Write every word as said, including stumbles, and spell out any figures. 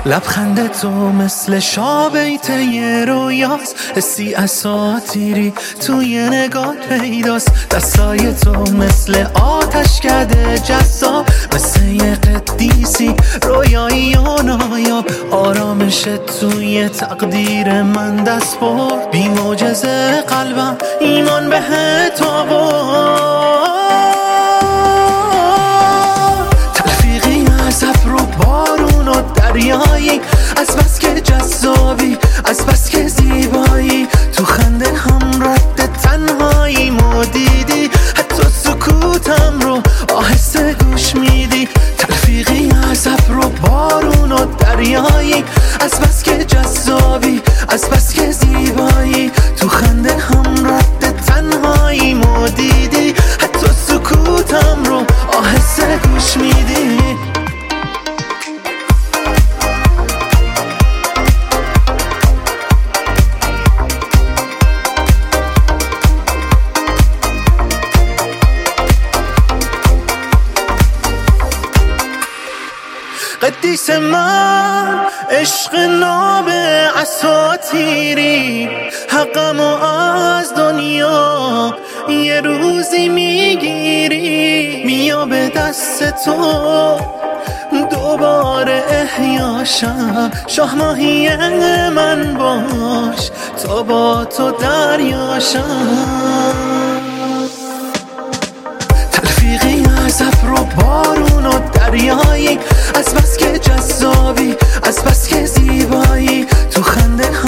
لبخند تو مثل شابیت یه رویاست، حسی اساطیری توی نگات پیداست. دستای تو مثل آتش کده جذاب، مثل یه قدیسی رویایی و نایاب. آرامش توی تقدیر من دست برد، بی معجزه قلبم ایمان بهت آورد. تلفیقی از ابر و بارون و دریایی، از بس که جذابی، از بس که زیبایی. تو خنده هم رد تنهایی مو دیدی، حتی سکوتم رو آهسته گوش میدی. تلفیقی از ابر و بارون و دریایی، از بس که جذابی، از بس که زیبایی. تو خنده هم رد تنهایی مو دیدی، حتی سکوتم رو آهسته گوش میدی. قدیس من عشق ناب اساطیری، حقم و از دنیا یه روزی میگیری. میا به دست تو دوباره احیاشم، شاه ماهی من باش تا با تو دریاشم. تلفیقی از ابر و بارون و دریایی، از بس که جذابی، از بس که زیبایی. تو خنده